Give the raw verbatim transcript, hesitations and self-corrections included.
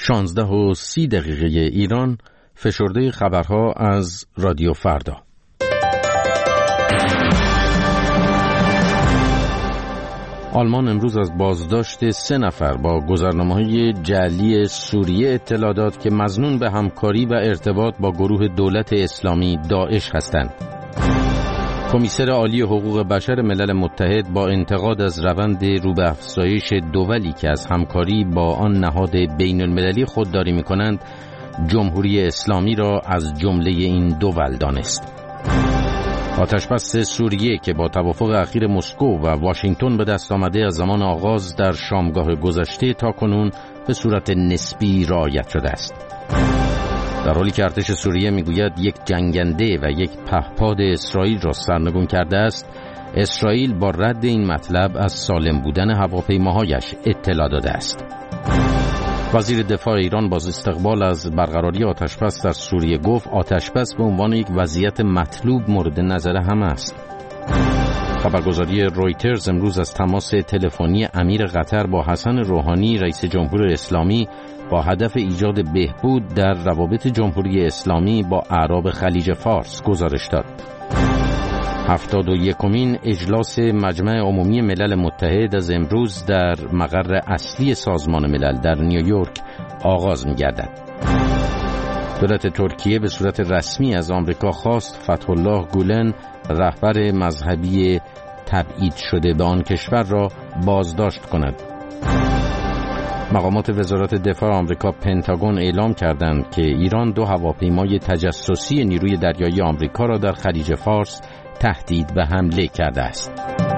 شانزده و سی دقیقه ایران، فشرده خبرها از رادیو فردا. آلمان امروز از بازداشت سه نفر با گذرنامه‌های جعلی سوریه اطلاع داد که مظنون به همکاری و ارتباط با گروه دولت اسلامی داعش هستند. کمیسر عالی حقوق بشر ملل متحد با انتقاد از روند رو به افزایش دولی که از همکاری با آن نهاد بین المللی خودداری می‌کنند، جمهوری اسلامی را از جمله این دول دانست. آتشبس سوریه که با توافق اخیر مسکو و واشنگتن به دست آمده از زمان آغاز در شامگاه گذشته تا کنون به صورت نسبی رعایت شده است. در حالی که ارتش سوریه میگوید یک جنگنده و یک پهپاد اسرائیل را سرنگون کرده است، اسرائیل با رد این مطلب از سالم بودن هواپیماهایش اطلاع داده است. وزیر دفاع ایران باز استقبال از برقراری آتشبس در سوریه گفت آتشبس به عنوان یک وضعیت مطلوب مورد نظر همه است. خبرگزاری رویترز امروز از تماس تلفنی امیر قطر با حسن روحانی رئیس جمهور اسلامی با هدف ایجاد بهبود در روابط جمهوری اسلامی با اعراب خلیج فارس گزارش داد. هفتاد و یکمین اجلاس مجمع عمومی ملل متحد از امروز در مقر اصلی سازمان ملل در نیویورک آغاز می‌گردد. دولت ترکیه به صورت رسمی از آمریکا خواست فتح الله گولن، رهبر مذهبی تبعید شده به آن کشور، را بازداشت کند. مقامات وزارت دفاع آمریکا پنتاگون اعلام کردند که ایران دو هواپیمای تجسسی نیروی دریایی آمریکا را در خلیج فارس تهدید به حمله کرده است.